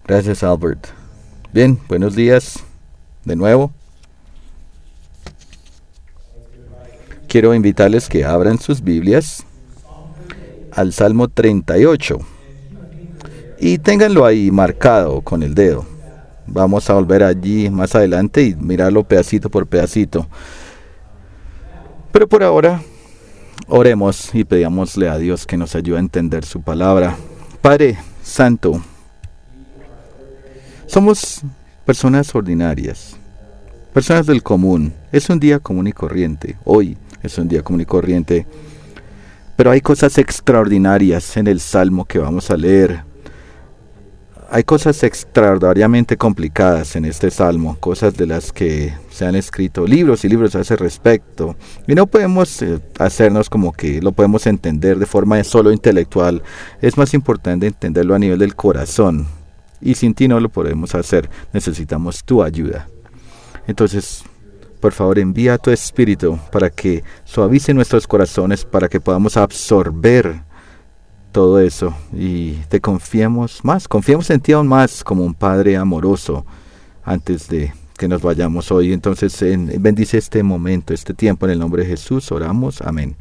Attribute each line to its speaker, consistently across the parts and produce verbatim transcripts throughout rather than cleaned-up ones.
Speaker 1: Gracias, Albert. Bien, buenos días de nuevo. Quiero invitarles que abran sus Biblias al Salmo treinta y ocho y ténganlo ahí marcado con el dedo. Vamos a volver allí más adelante y mirarlo pedacito por pedacito. Pero por ahora, oremos y pidámosle a Dios que nos ayude a entender su palabra. Padre Santo, somos personas ordinarias, personas del común. Es un día común y corriente. Hoy es un día común y corriente. Pero hay cosas extraordinarias en el Salmo que vamos a leer. Hay cosas extraordinariamente complicadas en este Salmo, cosas de las que se han escrito libros y libros a ese respecto. Y no podemos eh, hacernos como que lo podemos entender de forma solo intelectual. Es más importante entenderlo a nivel del corazón. Y sin ti no lo podemos hacer. Necesitamos tu ayuda. Entonces, por favor, envía tu Espíritu para que suavice nuestros corazones, para que podamos absorber todo eso y te confiemos más, confiemos en ti aún más como un Padre amoroso antes de que nos vayamos hoy. Entonces, en, bendice este momento, este tiempo, en el nombre de Jesús, oramos, amén.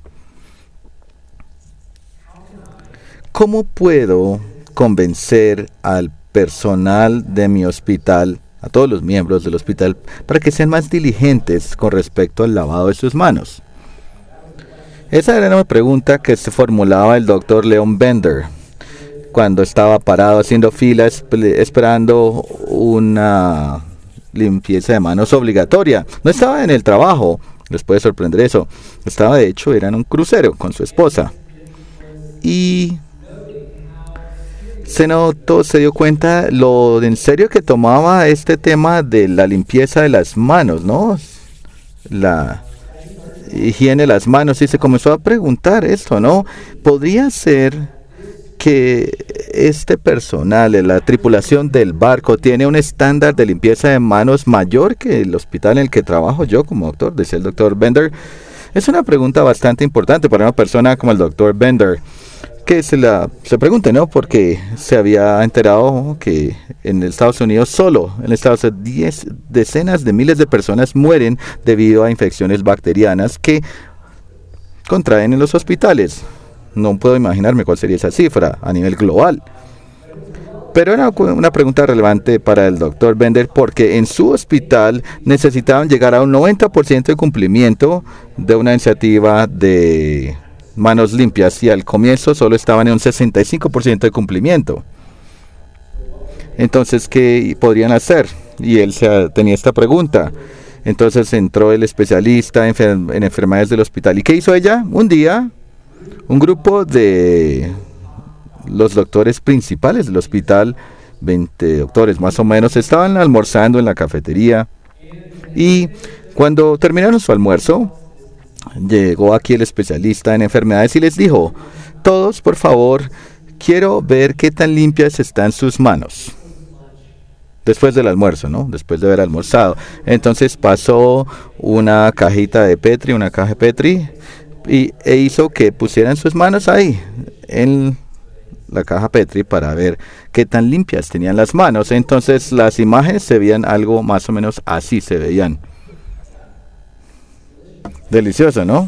Speaker 1: ¿Cómo puedo convencer al personal de mi hospital, a todos los miembros del hospital, para que sean más diligentes con respecto al lavado de sus manos? Esa era una pregunta que se formulaba el doctor Leon Bender cuando estaba parado haciendo fila esperando una limpieza de manos obligatoria. No estaba en el trabajo, les puede sorprender eso. Estaba, de hecho, era en un crucero con su esposa. Y se notó, se dio cuenta lo en serio que tomaba este tema de la limpieza de las manos, ¿no? La higiene de las manos, y se comenzó a preguntar esto, ¿no? ¿Podría ser que este personal, la tripulación del barco, tiene un estándar de limpieza de manos mayor que el hospital en el que trabajo yo como doctor? Decía el doctor Bender. Es una pregunta bastante importante para una persona como el doctor Bender, que se la se pregunte, ¿no? Porque se había enterado que en Estados Unidos solo, en Estados Unidos, diez, decenas de miles de personas mueren debido a infecciones bacterianas que contraen en los hospitales. No puedo imaginarme cuál sería esa cifra a nivel global. Pero era una pregunta relevante para el doctor Bender porque en su hospital necesitaban llegar a un noventa por ciento de cumplimiento de una iniciativa de manos limpias, y al comienzo solo estaban en un sesenta y cinco por ciento de cumplimiento. Entonces, ¿qué podrían hacer? Y él se, tenía esta pregunta. Entonces entró el especialista en, enfer- en enfermedades del hospital. ¿Y qué hizo ella? Un día, un grupo de los doctores principales del hospital, veinte doctores más o menos, estaban almorzando en la cafetería. Y cuando terminaron su almuerzo, llegó aquí el especialista en enfermedades y les dijo: todos, por favor, quiero ver qué tan limpias están sus manos. Después del almuerzo, ¿no? Después de haber almorzado. Entonces pasó una cajita de Petri, una caja de Petri, y, e hizo que pusieran sus manos ahí, en la caja Petri, para ver qué tan limpias tenían las manos. Entonces las imágenes se veían algo más o menos así, se veían. Delicioso, ¿no?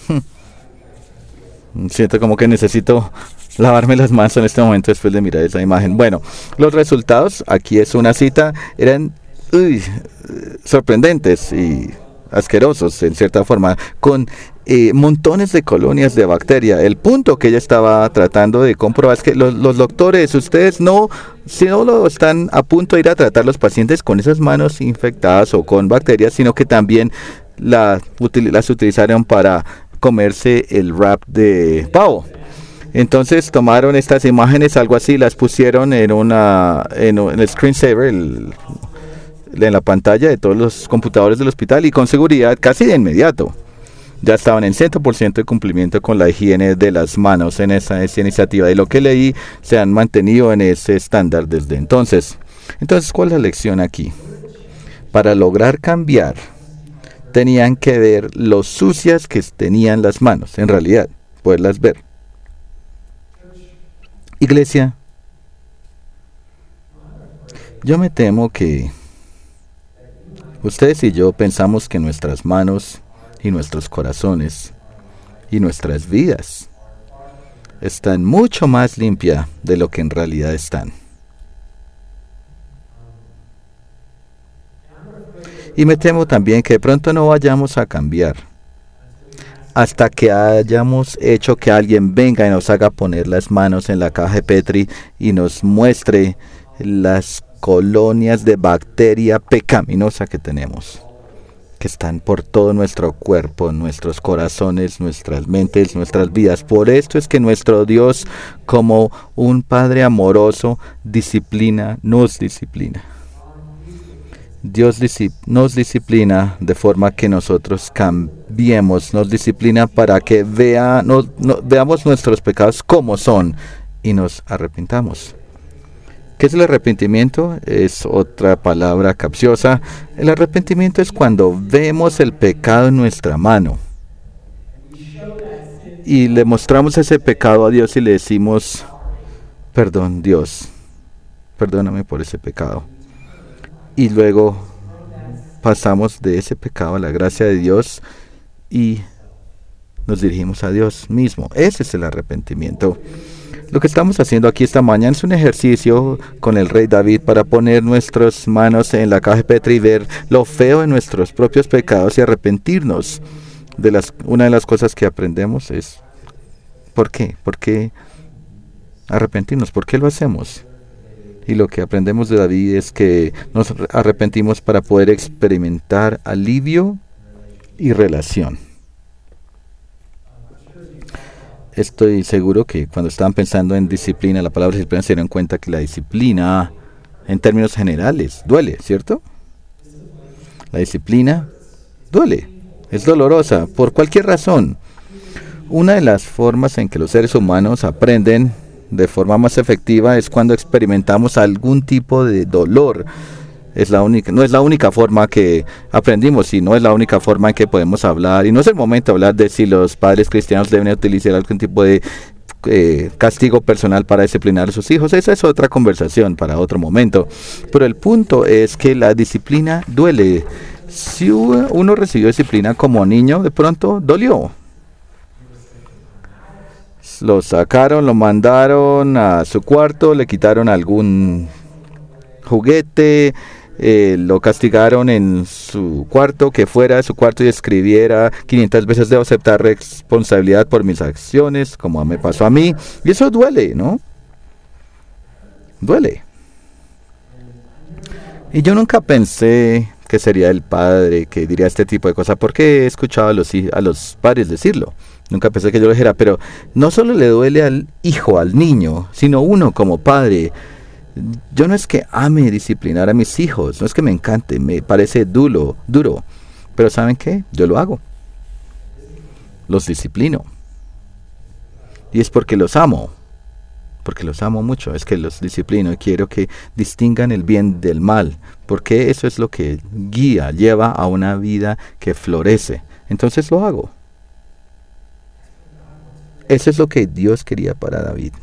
Speaker 1: Siento como que necesito lavarme las manos en este momento después de mirar esa imagen. Bueno, los resultados, aquí es una cita, eran uy, sorprendentes y asquerosos en cierta forma, con eh, montones de colonias de bacteria. El punto que ella estaba tratando de comprobar es que los, los doctores, ustedes no, si no lo están a punto de ir a tratar los pacientes con esas manos infectadas o con bacterias, sino que también la, util, las utilizaron para comerse el wrap de pavo. Entonces tomaron estas imágenes, algo así, las pusieron en una en, en el screensaver, el, en la pantalla de todos los computadores del hospital, y con seguridad casi de inmediato ya estaban en cien por ciento de cumplimiento con la higiene de las manos en esa, esa iniciativa. De lo que leí, se han mantenido en ese estándar desde entonces. Entonces, ¿cuál es la lección aquí? Para lograr cambiar, tenían que ver lo sucias que tenían las manos, en realidad, poderlas ver. Iglesia, Yo me temo que ustedes y yo pensamos que nuestras manos y nuestros corazones y nuestras vidas están mucho más limpias de lo que en realidad están. Y me temo también que de pronto no vayamos a cambiar hasta que hayamos hecho que alguien venga y nos haga poner las manos en la caja de Petri y nos muestre las colonias de bacteria pecaminosa que tenemos, que están por todo nuestro cuerpo, nuestros corazones, nuestras mentes, nuestras vidas. Por esto es que nuestro Dios, como un Padre amoroso, disciplina, nos disciplina. Dios nos disciplina de forma que nosotros cambiemos, nos disciplina para que vea, no, no, veamos nuestros pecados como son y nos arrepintamos. ¿Qué es el arrepentimiento? Es otra palabra capciosa. El arrepentimiento es cuando vemos el pecado en nuestra mano y le mostramos ese pecado a Dios y le decimos, perdón Dios, perdóname por ese pecado. Y luego pasamos de ese pecado a la gracia de Dios y nos dirigimos a Dios mismo. Ese es el arrepentimiento. Lo que estamos haciendo aquí esta mañana es un ejercicio con el rey David para poner nuestras manos en la caja de Petri y ver lo feo de nuestros propios pecados y arrepentirnos. De las, una de las cosas que aprendemos es ¿por qué? ¿Por qué arrepentirnos? ¿Por qué lo hacemos? Y lo que aprendemos de David es que nos arrepentimos para poder experimentar alivio y relación. Estoy seguro que cuando estaban pensando en disciplina, la palabra disciplina, se dieron cuenta que la disciplina, en términos generales, duele, ¿cierto? La disciplina duele, es dolorosa, por cualquier razón. Una de las formas en que los seres humanos aprenden de forma más efectiva es cuando experimentamos algún tipo de dolor. Es la única, no es la única forma que aprendimos y no es la única forma en que podemos hablar. Y no es el momento de hablar de si los padres cristianos deben utilizar algún tipo de eh, castigo personal para disciplinar a sus hijos. Esa es otra conversación para otro momento. Pero el punto es que la disciplina duele. Si uno recibió disciplina como niño, de pronto dolió. Lo sacaron, lo mandaron a su cuarto, le quitaron algún juguete, eh, lo castigaron en su cuarto, que fuera de su cuarto y escribiera quinientas veces debo aceptar responsabilidad por mis acciones, como me pasó a mí. Y eso duele, ¿no? Duele. Y yo nunca pensé que sería el padre que diría este tipo de cosas, porque he escuchado a los, a los padres decirlo. Nunca pensé que yo lo dijera, pero no solo le duele al hijo, al niño, sino uno como padre. Yo no es que ame disciplinar a mis hijos, no es que me encante, me parece duro, duro. Pero ¿saben qué? Yo lo hago. Los disciplino. Y es porque los amo. Porque los amo mucho, es que los disciplino y quiero que distingan el bien del mal. Porque eso es lo que guía, lleva a una vida que florece. Entonces lo hago. Eso es lo que Dios quería para David.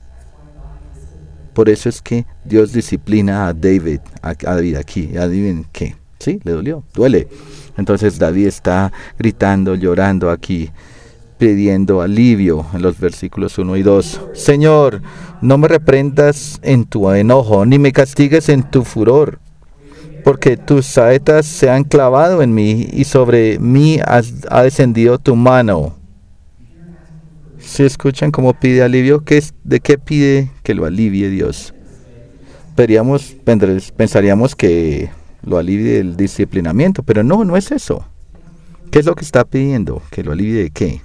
Speaker 1: Por eso es que Dios disciplina a David, a, a David aquí. ¿Adivinen qué? Sí, le dolió, duele. Entonces David está gritando, llorando aquí, pidiendo alivio en los versículos uno y dos. Señor, no me reprendas en tu enojo, ni me castigues en tu furor, porque tus saetas se han clavado en mí y sobre mí has, ha descendido tu mano. Si escuchan cómo pide alivio, ¿qué es, ¿de qué pide que lo alivie Dios? Pensaríamos, pensaríamos que lo alivie el disciplinamiento, pero no, no es eso. ¿Qué es lo que está pidiendo? ¿Que lo alivie de qué?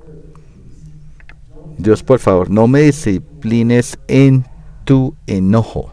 Speaker 1: Dios, por favor, no me disciplines en tu enojo,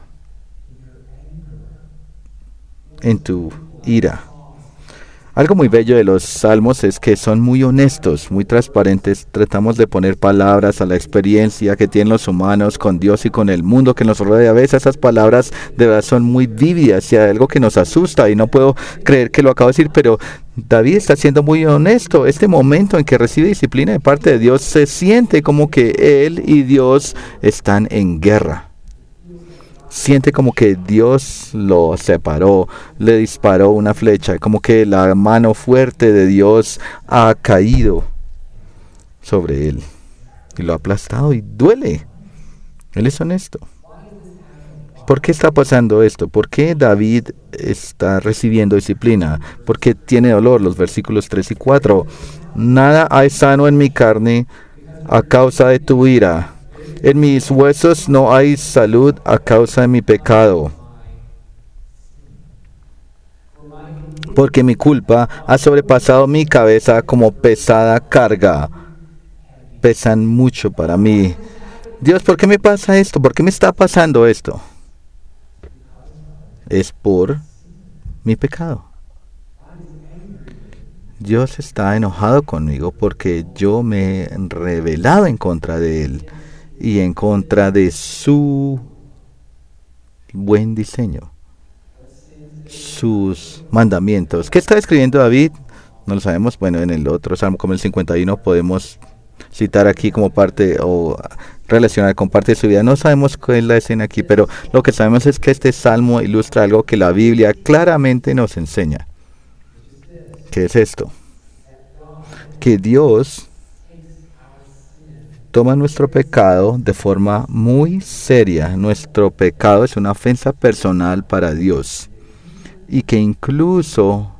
Speaker 1: en tu ira. Algo muy bello de los salmos es que son muy honestos, muy transparentes. Tratamos de poner palabras a la experiencia que tienen los humanos con Dios y con el mundo que nos rodea. A veces esas palabras de verdad son muy vívidas y hay algo que nos asusta y no puedo creer que lo acabo de decir, pero David está siendo muy honesto. Este momento en que recibe disciplina de parte de Dios se siente como que él y Dios están en guerra. Siente como que Dios lo separó, le disparó una flecha, como que la mano fuerte de Dios ha caído sobre él y lo ha aplastado y duele. Él es honesto. ¿Por qué está pasando esto? ¿Por qué David está recibiendo disciplina? ¿Por qué tiene dolor? Los versículos tres y cuatro. Nada hay sano en mi carne a causa de tu ira. En mis huesos no hay salud a causa de mi pecado. Porque mi culpa ha sobrepasado mi cabeza como pesada carga. Pesan mucho para mí. Dios, ¿por qué me pasa esto? ¿Por qué me está pasando esto? Es por mi pecado. Dios está enojado conmigo porque yo me he rebelado en contra de Él y en contra de su buen diseño, sus mandamientos. ¿Qué está escribiendo David? No lo sabemos. Bueno, en el otro salmo, como el cincuenta y uno, podemos citar aquí como parte o relacionar con parte de su vida. No sabemos cuál es la escena aquí, pero lo que sabemos es que este salmo ilustra algo que la Biblia claramente nos enseña. ¿Qué es esto? Que Dios toma nuestro pecado de forma muy seria. Nuestro pecado es una ofensa personal para Dios y que incluso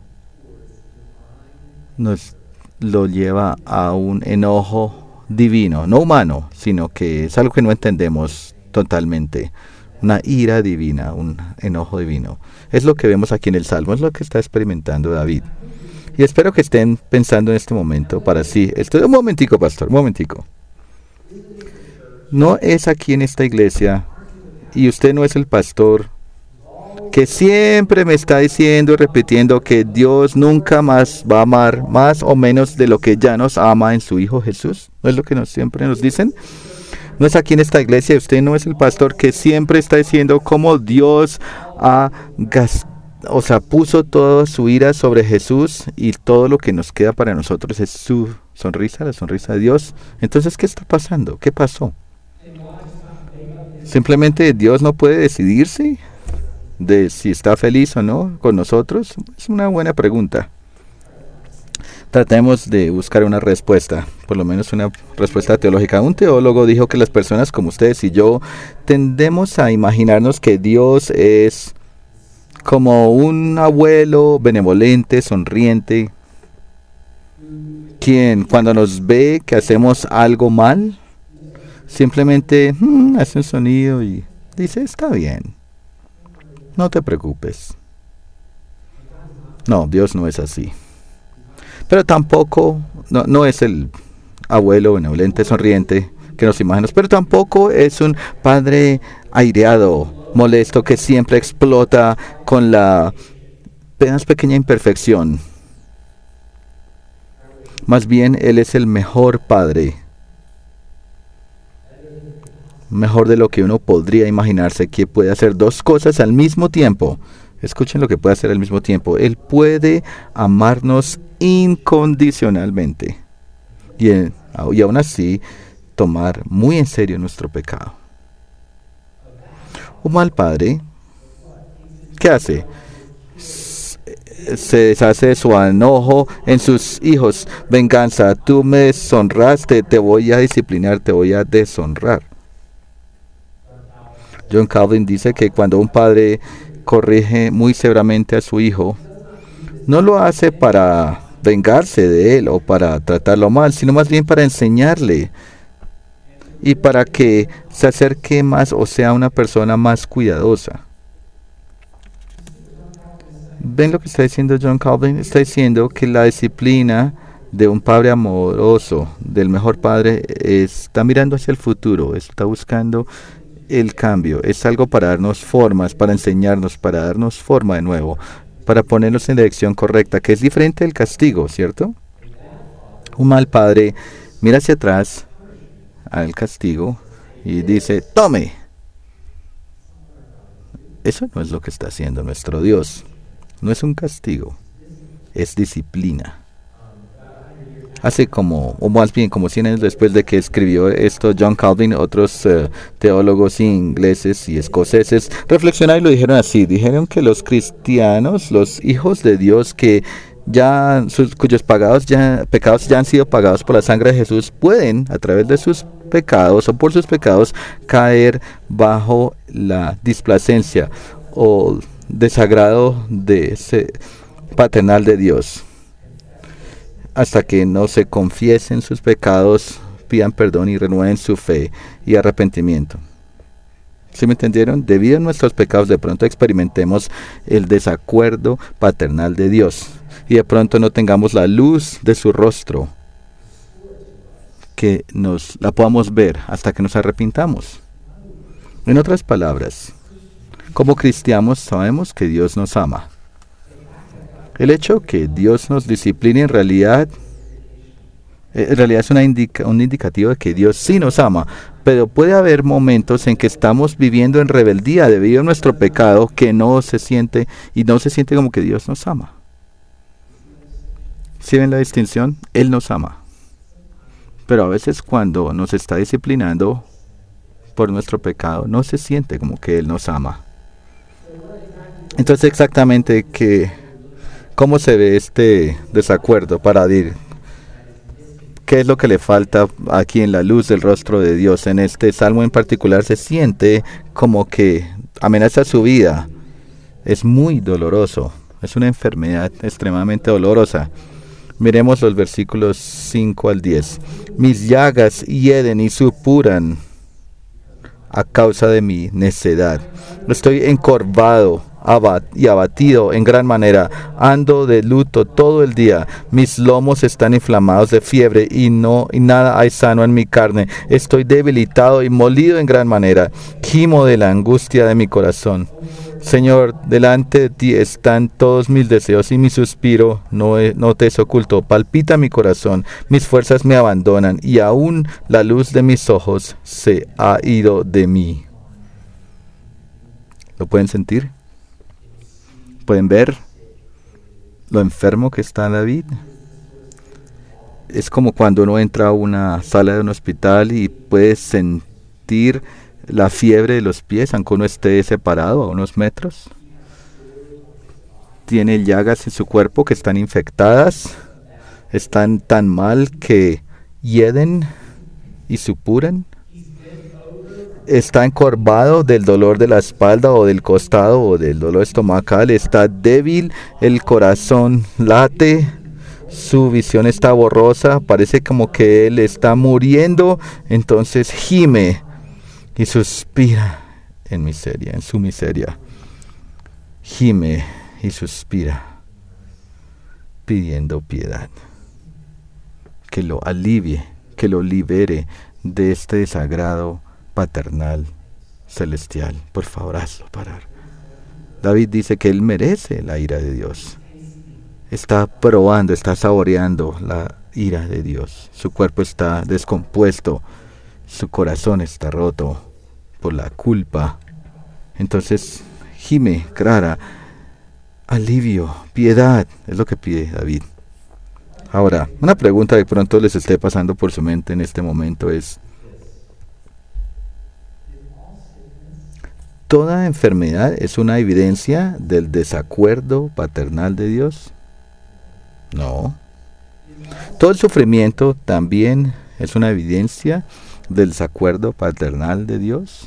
Speaker 1: nos lo lleva a un enojo divino, no humano, sino que es algo que no entendemos totalmente. Una ira divina, un enojo divino. Es lo que vemos aquí en el Salmo, es lo que está experimentando David. Y espero que estén pensando en este momento para sí. Esto, un momentico, pastor, un momentico. No es aquí en esta iglesia, y usted no es el pastor, que siempre me está diciendo y repitiendo que Dios nunca más va a amar más o menos de lo que ya nos ama en su Hijo Jesús. ¿No es lo que nos, siempre nos dicen? No es aquí en esta iglesia, usted no es el pastor que siempre está diciendo cómo Dios ha gastado, o sea, puso toda su ira sobre Jesús y todo lo que nos queda para nosotros es su sonrisa, la sonrisa de Dios. Entonces, ¿qué está pasando? ¿Qué pasó? Simplemente Dios no puede decidirse de si está feliz o no con nosotros. Es una buena pregunta. Tratemos de buscar una respuesta, por lo menos una respuesta teológica. Un teólogo dijo que las personas como ustedes y yo tendemos a imaginarnos que Dios es como un abuelo benevolente, sonriente, quien cuando nos ve que hacemos algo mal, simplemente hmm, hace un sonido y dice, está bien, no te preocupes. No, Dios no es así. Pero tampoco, no, no es el abuelo benevolente, sonriente que nos imaginamos, pero tampoco es un padre aireado, molesto, que siempre explota con la apenas pequeña imperfección. Más bien, Él es el mejor padre. Mejor de lo que uno podría imaginarse, que puede hacer dos cosas al mismo tiempo. Escuchen lo que puede hacer al mismo tiempo. Él puede amarnos incondicionalmente. Y, y aún así, tomar muy en serio nuestro pecado. Un mal padre, ¿qué hace? Se deshace de su enojo en sus hijos. Venganza, tú me deshonraste, te voy a disciplinar, te voy a deshonrar. John Calvin dice que cuando un padre corrige muy severamente a su hijo, no lo hace para vengarse de él o para tratarlo mal, sino más bien para enseñarle y para que se acerque más o sea una persona más cuidadosa. ¿Ven lo que está diciendo John Calvin? Está diciendo que la disciplina de un padre amoroso, del mejor padre, está mirando hacia el futuro, está buscando el cambio. Es algo para darnos formas, para enseñarnos, para darnos forma de nuevo, para ponernos en la dirección correcta, que es diferente del castigo, ¿cierto? Un mal padre mira hacia atrás al castigo y dice, tome. Eso no es lo que está haciendo nuestro Dios. No es un castigo, es disciplina. Hace como, o más bien como cien años después de que escribió esto John Calvin, otros uh, teólogos ingleses y escoceses reflexionaron y lo dijeron así. Dijeron que los cristianos, los hijos de Dios que ya sus, cuyos pagados ya, pecados ya han sido pagados por la sangre de Jesús, pueden a través de sus pecados o por sus pecados caer bajo la displacencia o desagrado de ese paternal de Dios, hasta que no se confiesen sus pecados, pidan perdón y renueven su fe y arrepentimiento. ¿Sí me entendieron? Debido a nuestros pecados de pronto experimentemos el desacuerdo paternal de Dios y de pronto no tengamos la luz de su rostro, que nos la podamos ver hasta que nos arrepintamos. En otras palabras, como cristianos sabemos que Dios nos ama. El hecho que Dios nos discipline en realidad, en realidad es una indica, un indicativo de que Dios sí nos ama, pero puede haber momentos en que estamos viviendo en rebeldía debido a nuestro pecado que no se siente y no se siente como que Dios nos ama. ¿Sí ven la distinción? Él nos ama. Pero a veces cuando nos está disciplinando por nuestro pecado, no se siente como que Él nos ama. Entonces exactamente que, ¿cómo se ve este desacuerdo para decir qué es lo que le falta aquí en la luz del rostro de Dios? En este salmo en particular se siente como que amenaza su vida. Es muy doloroso. Es una enfermedad extremadamente dolorosa. Miremos los versículos cinco al diez. Mis llagas hieden y supuran a causa de mi necedad. Estoy encorvado abat y abatido en gran manera. Ando de luto todo el día. Mis lomos están inflamados de fiebre y no y nada hay sano en mi carne. Estoy debilitado y molido en gran manera. Gimo de la angustia de mi corazón. Señor, delante de ti están todos mis deseos y mi suspiro no, he, no te es oculto. Palpita mi corazón, mis fuerzas me abandonan y aún la luz de mis ojos se ha ido de mí. ¿Lo pueden sentir? ¿Pueden ver lo enfermo que está David? Es como cuando uno entra a una sala de un hospital y puede sentir la fiebre de los pies, aunque uno esté separado a unos metros. Tiene llagas en su cuerpo que están infectadas, están tan mal que hieden y supuran. Está encorvado del dolor de la espalda o del costado o del dolor estomacal. Está débil, el corazón late, su visión está borrosa, parece como que él está muriendo. Entonces gime y suspira en miseria, en su miseria. Gime y suspira, pidiendo piedad. Que lo alivie, que lo libere de este desagrado paternal celestial. Por favor, hazlo parar. David dice que él merece la ira de Dios. Está probando, está saboreando la ira de Dios. Su cuerpo está descompuesto. Su corazón está roto por la culpa. Entonces gime, clara, alivio, piedad, es lo que pide David. Ahora, una pregunta que pronto les esté pasando por su mente en este momento es: ¿toda enfermedad es una evidencia del desacuerdo paternal de Dios? No. ¿Todo el sufrimiento también es una evidencia del desacuerdo paternal de Dios?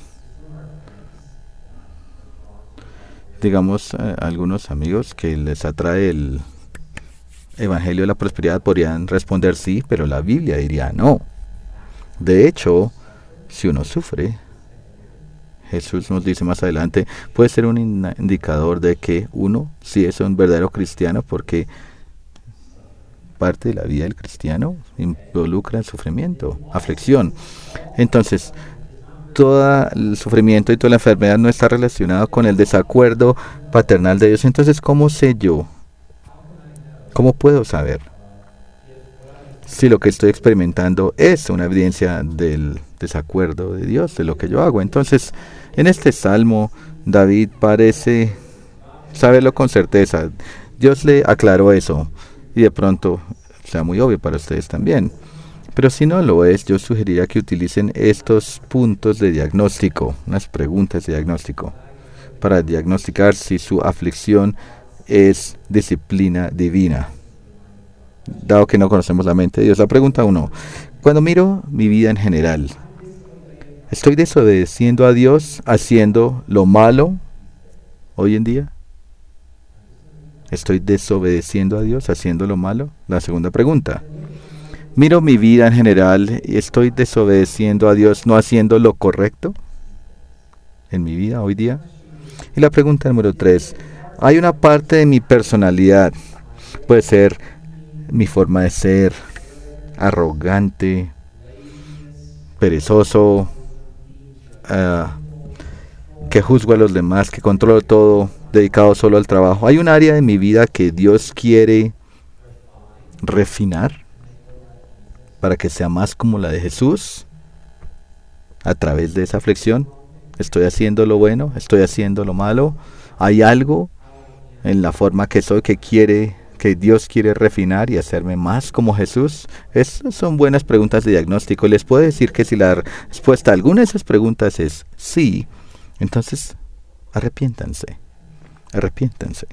Speaker 1: Digamos, eh, algunos amigos que les atrae el Evangelio de la Prosperidad podrían responder sí, pero la Biblia diría no. De hecho, si uno sufre, Jesús nos dice más adelante, puede ser un indicador de que uno sí es un verdadero cristiano, porque parte de la vida del cristiano involucra el sufrimiento, aflicción. Entonces, todo el sufrimiento y toda la enfermedad no está relacionado con el desacuerdo paternal de Dios. Entonces, ¿cómo sé yo? ¿Cómo puedo saber si lo que estoy experimentando es una evidencia del desacuerdo de Dios, de lo que yo hago? Entonces, en este salmo, David parece saberlo con certeza. Dios le aclaró eso y de pronto sea muy obvio para ustedes también. Pero si no lo es, yo sugeriría que utilicen estos puntos de diagnóstico, unas preguntas de diagnóstico, para diagnosticar si su aflicción es disciplina divina. Dado que no conocemos la mente de Dios, la pregunta uno, cuando miro mi vida en general, ¿estoy desobedeciendo a Dios haciendo lo malo hoy en día? ¿Estoy desobedeciendo a Dios haciendo lo malo? La segunda pregunta. Miro mi vida en general y estoy desobedeciendo a Dios no haciendo lo correcto en mi vida hoy día. Y la pregunta número tres. Hay una parte de mi personalidad, puede ser mi forma de ser, arrogante, perezoso, uh, que juzgo a los demás, que controlo todo, dedicado solo al trabajo. Hay un área de mi vida que Dios quiere refinar para que sea más como la de Jesús a través de esa aflicción. Estoy haciendo lo bueno, estoy haciendo lo malo. Hay algo en la forma que soy que quiere, que Dios quiere refinar y hacerme más como Jesús. Esas son buenas preguntas de diagnóstico. Les puedo decir que si la respuesta a alguna de esas preguntas es sí, entonces arrepiéntanse, arrepiéntanse.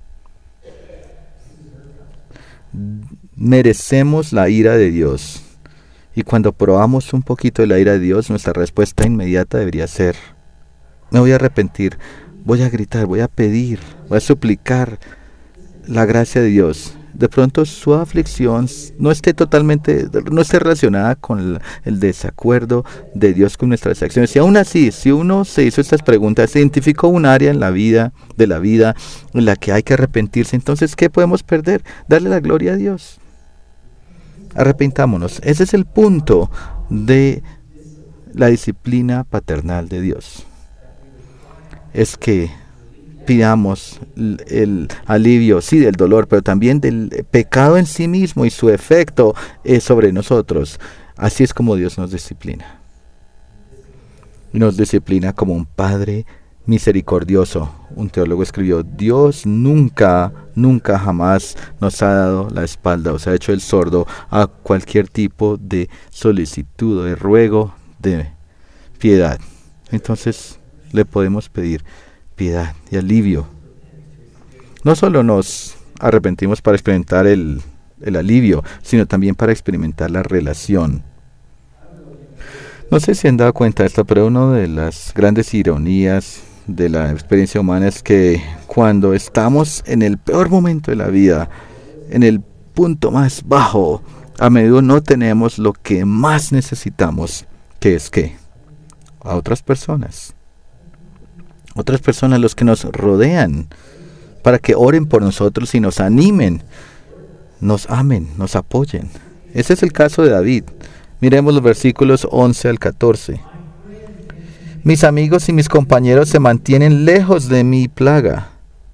Speaker 1: Merecemos la ira de Dios. Y cuando probamos un poquito de la ira de Dios, nuestra respuesta inmediata debería ser: me voy a arrepentir, voy a gritar, voy a pedir, voy a suplicar la gracia de Dios. De pronto su aflicción no esté totalmente, no esté relacionada con el, el desacuerdo de Dios con nuestras acciones. Y aún así, si uno se hizo estas preguntas, se identificó un área en la vida, de la vida, en la que hay que arrepentirse, entonces, ¿qué podemos perder? Darle la gloria a Dios. Arrepentámonos. Ese es el punto de la disciplina paternal de Dios. Es que pidamos el, el alivio, sí, del dolor, pero también del pecado en sí mismo y su efecto eh, sobre nosotros. Así es como Dios nos disciplina. Nos disciplina como un Padre misericordioso. Un teólogo escribió: Dios nunca, nunca jamás nos ha dado la espalda o se ha hecho el sordo a cualquier tipo de solicitud, de ruego, de piedad. Entonces le podemos pedir piedad y alivio. No solo nos arrepentimos para experimentar el, el alivio, sino también para experimentar la relación. No sé si han dado cuenta de esto, pero una de las grandes ironías de la experiencia humana es que cuando estamos en el peor momento de la vida, en el punto más bajo, a menudo no tenemos lo que más necesitamos, que es que a otras personas, otras personas, los que nos rodean, para que oren por nosotros y nos animen, nos amen, nos apoyen. Ese es el caso de David. Miremos los versículos once al catorce. Mis amigos y mis compañeros se mantienen lejos de mi plaga.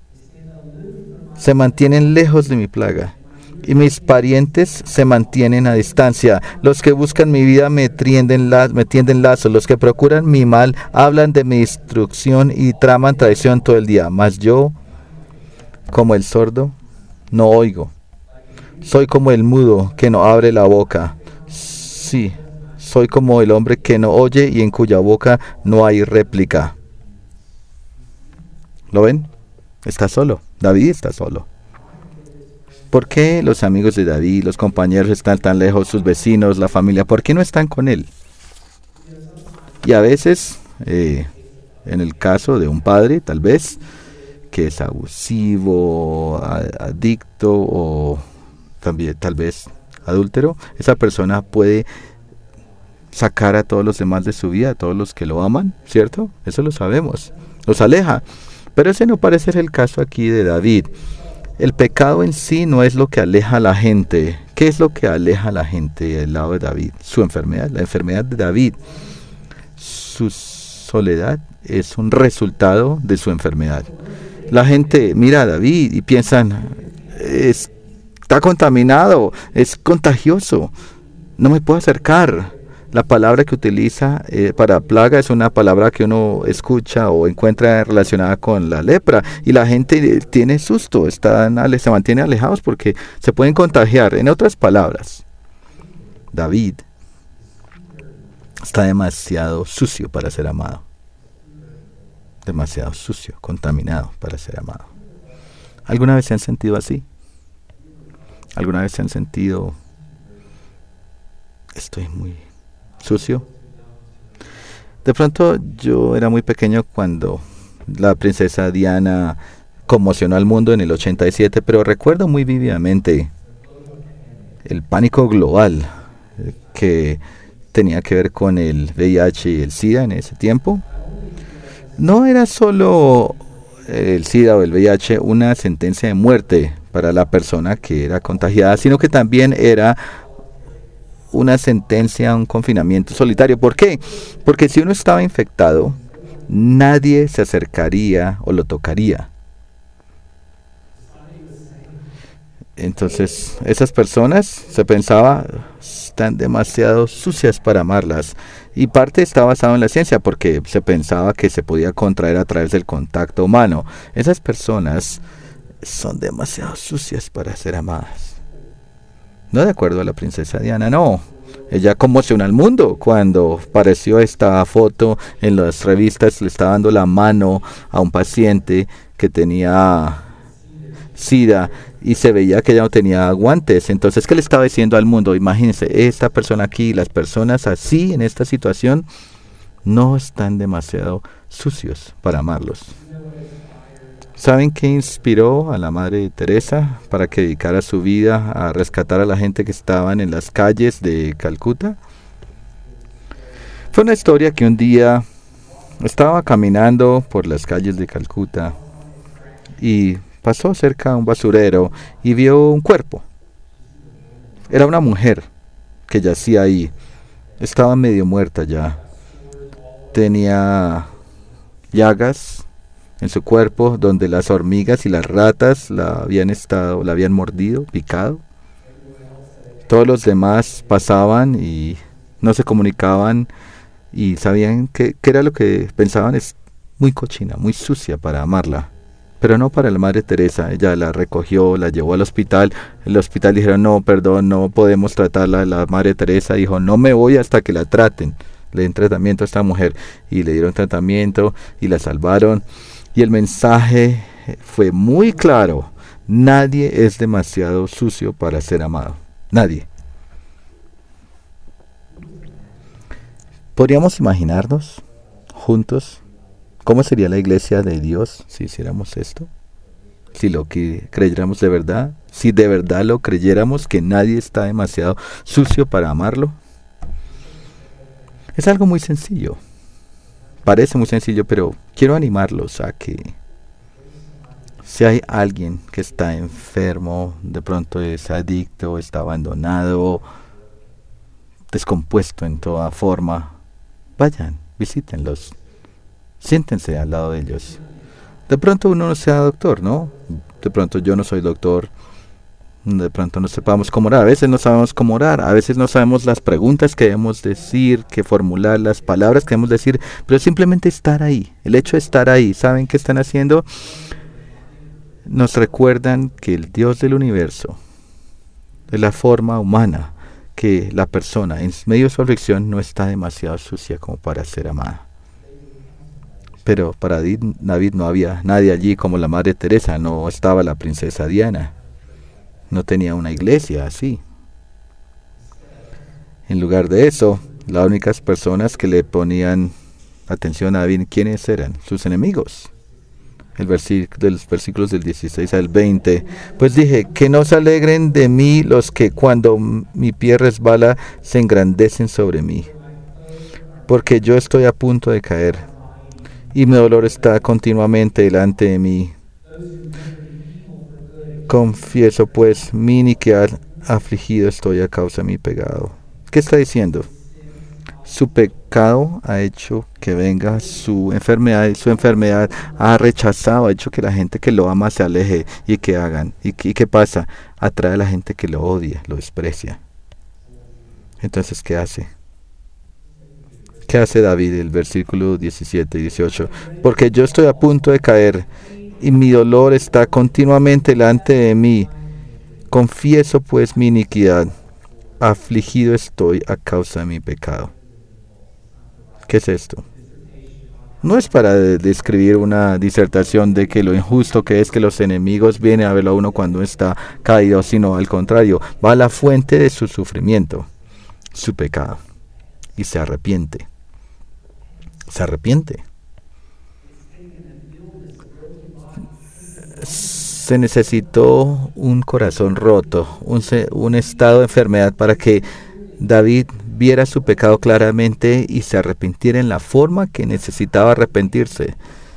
Speaker 1: Se mantienen lejos de mi plaga. Y mis parientes se mantienen a distancia. Los que buscan mi vida me tienden, la, me tienden lazos. Los que procuran mi mal hablan de mi destrucción y traman traición todo el día. Mas yo, como el sordo, no oigo. Soy como el mudo que no abre la boca. Sí. Soy como el hombre que no oye y en cuya boca no hay réplica. ¿Lo ven? Está solo. David está solo. ¿Por qué los amigos de David, los compañeros están tan lejos, sus vecinos, la familia? ¿Por qué no están con él? Y a veces, eh, en el caso de un padre, tal vez, que es abusivo, adicto o también tal vez adúltero, esa persona puede sacar a todos los demás de su vida, a todos los que lo aman, ¿cierto? Eso lo sabemos. Los aleja. Pero ese no parece ser el caso aquí de David. El pecado en sí no es lo que aleja a la gente. ¿Qué es lo que aleja a la gente del lado de David? Su enfermedad, la enfermedad de David. Su soledad es un resultado de su enfermedad. La gente mira a David y piensan: está contaminado, es contagioso, no me puedo acercar. La palabra que utiliza eh, para plaga es una palabra que uno escucha o encuentra relacionada con la lepra. Y la gente eh, tiene susto, están, ale- se mantiene alejados porque se pueden contagiar. En otras palabras, David está demasiado sucio para ser amado. Demasiado sucio, contaminado para ser amado. ¿Alguna vez se han sentido así? ¿Alguna vez se han sentido, estoy muy sucio? De pronto yo era muy pequeño cuando la princesa Diana conmocionó al mundo en el ochenta y siete, pero recuerdo muy vívidamente el pánico global eh, que tenía que ver con el V I H y el SIDA en ese tiempo. No era solo el SIDA o el V I H una sentencia de muerte para la persona que era contagiada, sino que también era una sentencia, un confinamiento solitario. ¿Por qué? Porque si uno estaba infectado, nadie se acercaría o lo tocaría. Entonces, esas personas, se pensaba, están demasiado sucias para amarlas. Y parte está basado en la ciencia, porque se pensaba que se podía contraer a través del contacto humano. Esas personas son demasiado sucias para ser amadas. No de acuerdo a la princesa Diana, no. Ella conmocionó al mundo cuando apareció esta foto en las revistas. Le estaba dando la mano a un paciente que tenía SIDA y se veía que ella no tenía guantes. Entonces, ¿qué le estaba diciendo al mundo? Imagínense, esta persona aquí, las personas así en esta situación no están demasiado sucios para amarlos. ¿Saben qué inspiró a la Madre Teresa para que dedicara su vida a rescatar a la gente que estaban en las calles de Calcuta? Fue una historia que un día estaba caminando por las calles de Calcuta y pasó cerca a un basurero y vio un cuerpo. Era una mujer que yacía ahí. Estaba medio muerta ya. Tenía llagas en su cuerpo donde las hormigas y las ratas la habían estado, la habían mordido, picado. Todos los demás pasaban y no se comunicaban y sabían que, que era lo que pensaban, es muy cochina, muy sucia para amarla. Pero no para la Madre Teresa. Ella la recogió, la llevó al hospital. El hospital dijeron, no, perdón, no podemos tratarla. La Madre Teresa dijo, no me voy hasta que la traten. Le dieron tratamiento a esta mujer y le dieron tratamiento y la salvaron. Y el mensaje fue muy claro. Nadie es demasiado sucio para ser amado. Nadie. ¿Podríamos imaginarnos juntos cómo sería la iglesia de Dios si hiciéramos esto? Si lo que creyéramos de verdad, si de verdad lo creyéramos, que nadie está demasiado sucio para amarlo. Es algo muy sencillo. Parece muy sencillo, pero quiero animarlos a que si hay alguien que está enfermo, de pronto es adicto, está abandonado, descompuesto en toda forma, vayan, visítenlos. Siéntense al lado de ellos. De pronto uno no sea doctor, ¿no? De pronto yo no soy doctor. De pronto no sepamos cómo orar. A veces no sabemos cómo orar. A veces no sabemos las preguntas que debemos decir, que formular, las palabras que debemos decir. Pero simplemente estar ahí. El hecho de estar ahí. ¿Saben qué están haciendo? Nos recuerdan que el Dios del universo, de la forma humana, que la persona en medio de su aflicción no está demasiado sucia como para ser amada. Pero para David no había nadie allí como la Madre Teresa, no estaba la princesa Diana, no tenía una iglesia así. En lugar de eso, las únicas personas que le ponían atención a David, ¿quiénes eran? Sus enemigos. El versículo de los versículos del dieciséis al veinte. Pues dije, que no se alegren de mí los que cuando mi pie resbala se engrandecen sobre mí, porque yo estoy a punto de caer y mi dolor está continuamente delante de mí. Confieso pues mi iniquidad, afligido estoy a causa de mi pecado. ¿Qué está diciendo? Su pecado ha hecho que venga su enfermedad, y su enfermedad ha rechazado, ha hecho que la gente que lo ama se aleje y que hagan. ¿Y, y qué pasa? Atrae a la gente que lo odia, lo desprecia. Entonces, ¿qué hace? ¿Qué hace David? El versículo diecisiete y dieciocho. Porque yo estoy a punto de caer y mi dolor está continuamente delante de mí. Confieso pues mi iniquidad. Afligido estoy a causa de mi pecado. ¿Qué es esto? No es para describir una disertación de que lo injusto que es que los enemigos vienen a verlo a uno cuando está caído, sino al contrario, va a la fuente de su sufrimiento, su pecado, y se arrepiente. Se arrepiente. Se necesitó un corazón roto, un, un estado de enfermedad para que David viera su pecado claramente y se arrepintiera en la forma que necesitaba arrepentirse.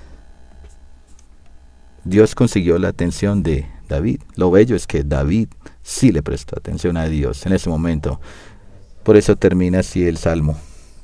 Speaker 1: Dios consiguió la atención de David. Lo bello es que David sí le prestó atención a Dios en ese momento. Por eso termina así el Salmo.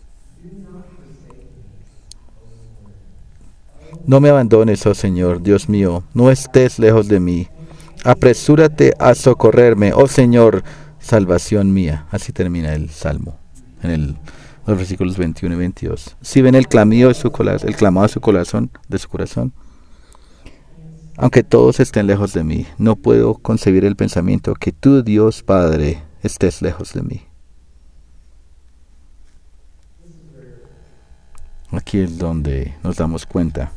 Speaker 1: No me abandones, oh Señor, Dios mío, no estés lejos de mí. Apresúrate a socorrerme, oh Señor, salvación mía. Así termina el Salmo, en el, los versículos veintiuno y veintidós. Si ven el clamío de su corazón, el clamado de su corazón, de su corazón. Aunque todos estén lejos de mí, no puedo concebir el pensamiento que tú, Dios Padre, estés lejos de mí. Aquí es donde nos damos cuenta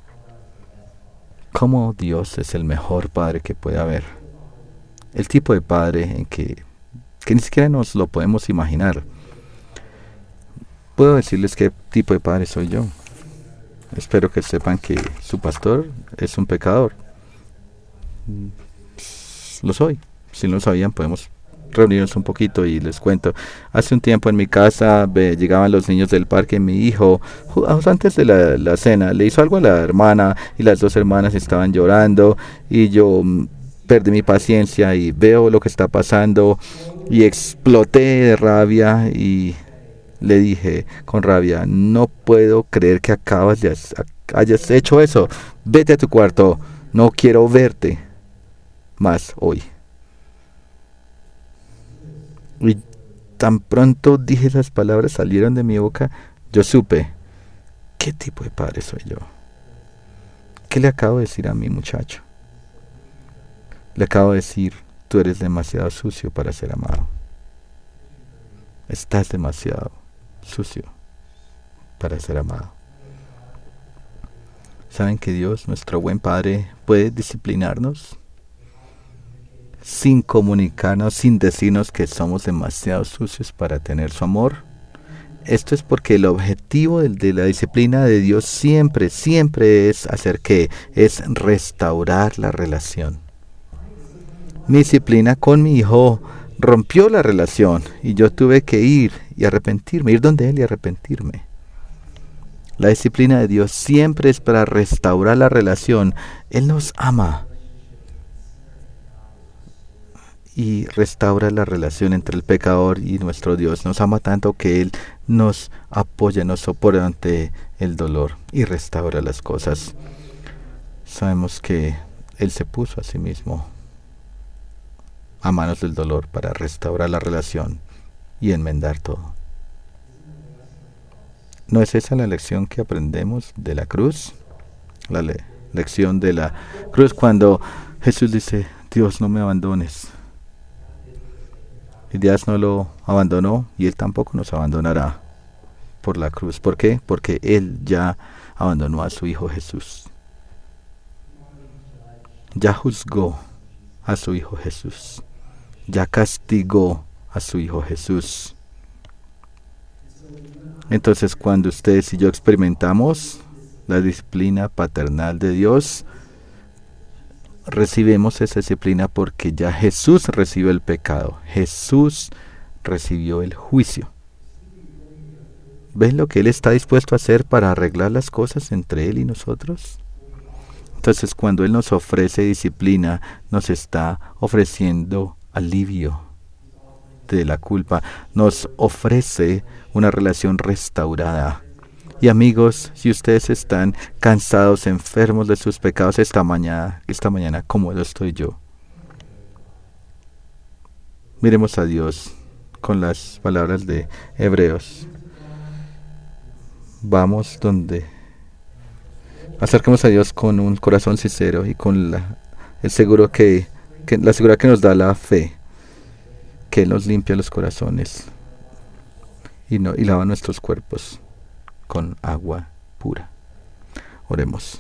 Speaker 1: cómo Dios es el mejor Padre que puede haber. El tipo de Padre en que, que ni siquiera nos lo podemos imaginar. Puedo decirles qué tipo de Padre soy yo. Espero que sepan que su pastor es un pecador. Lo soy. Si no lo sabían, podemos reunirnos un poquito y les cuento. Hace un tiempo en mi casa ve, llegaban los niños del parque. Mi hijo, antes de la, la cena, le hizo algo a la hermana y las dos hermanas estaban llorando y yo mm, perdí mi paciencia y veo lo que está pasando y exploté de rabia y le dije con rabia: no puedo creer que acabas de hayas hecho eso. Vete a tu cuarto. No quiero verte más hoy. Y tan pronto dije esas palabras, salieron de mi boca, yo supe qué tipo de padre soy yo. ¿Qué le acabo de decir a mi muchacho? Le acabo de decir: tú eres demasiado sucio para ser amado. Estás demasiado sucio para ser amado. ¿Saben que Dios, nuestro buen Padre, puede disciplinarnos sin comunicarnos, sin decirnos que somos demasiado sucios para tener su amor? Esto es porque el objetivo de, de la disciplina de Dios siempre, siempre es hacer qué, es restaurar la relación. Mi disciplina con mi hijo rompió la relación y yo tuve que ir y arrepentirme, ir donde él y arrepentirme. La disciplina de Dios siempre es para restaurar la relación. Él nos ama y restaura la relación entre el pecador y nuestro Dios. Nos ama tanto que Él nos apoya, nos soporta ante el dolor y restaura las cosas. Sabemos que Él se puso a sí mismo a manos del dolor para restaurar la relación y enmendar todo. ¿No es esa la lección que aprendemos de la cruz? La le- lección de la cruz cuando Jesús dice: Dios, no me abandones. Y Dios no lo abandonó y Él tampoco nos abandonará por la cruz. ¿Por qué? Porque Él ya abandonó a su Hijo Jesús. Ya juzgó a su Hijo Jesús. Ya castigó a su Hijo Jesús. Entonces, cuando ustedes y yo experimentamos la disciplina paternal de Dios, recibimos esa disciplina porque ya Jesús recibió el pecado. Jesús recibió el juicio. ¿Ven lo que Él está dispuesto a hacer para arreglar las cosas entre Él y nosotros? Entonces, cuando Él nos ofrece disciplina, nos está ofreciendo alivio de la culpa. Nos ofrece una relación restaurada. Y amigos, si ustedes están cansados, enfermos de sus pecados esta mañana, esta mañana, como lo estoy yo, miremos a Dios con las palabras de Hebreos. vamos donde acerquemos a Dios con un corazón sincero y con la, el seguro que, que la seguridad que nos da la fe, que Él nos limpia los corazones y, no, y lava nuestros cuerpos con agua pura. Oremos.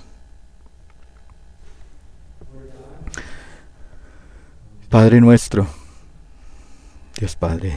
Speaker 1: Padre nuestro, Dios Padre,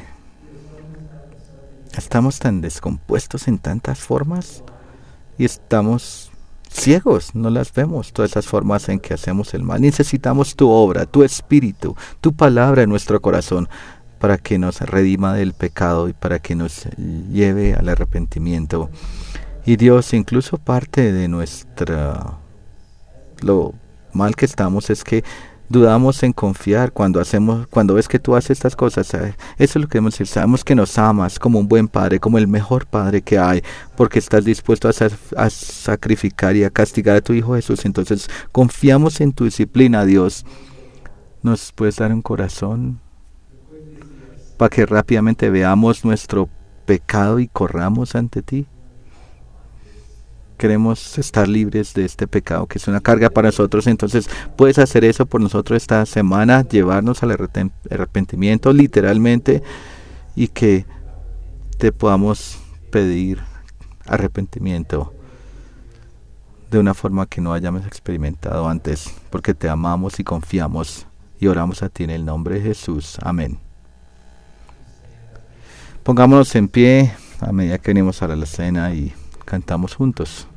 Speaker 1: estamos tan descompuestos en tantas formas y estamos ciegos, no las vemos, todas esas formas en que hacemos el mal. Necesitamos tu obra, tu espíritu, tu palabra en nuestro corazón para que nos redima del pecado y para que nos lleve al arrepentimiento. Y Dios, incluso parte de nuestra, lo mal que estamos es que dudamos en confiar cuando hacemos, cuando ves que tú haces estas cosas. ¿Sabes? Eso es lo que debemos decir. Sabemos que nos amas como un buen padre, como el mejor padre que hay, porque estás dispuesto a, sa a sacrificar y a castigar a tu Hijo Jesús. Entonces confiamos en tu disciplina, Dios. ¿Nos puedes dar un corazón para que rápidamente veamos nuestro pecado y corramos ante ti? Queremos estar libres de este pecado que es una carga para nosotros. Entonces puedes hacer eso por nosotros esta semana, llevarnos al arrepentimiento literalmente, y que te podamos pedir arrepentimiento de una forma que no hayamos experimentado antes, porque te amamos y confiamos y oramos a ti en el nombre de Jesús. Amén. Pongámonos en pie a medida que venimos a la cena y cantamos juntos.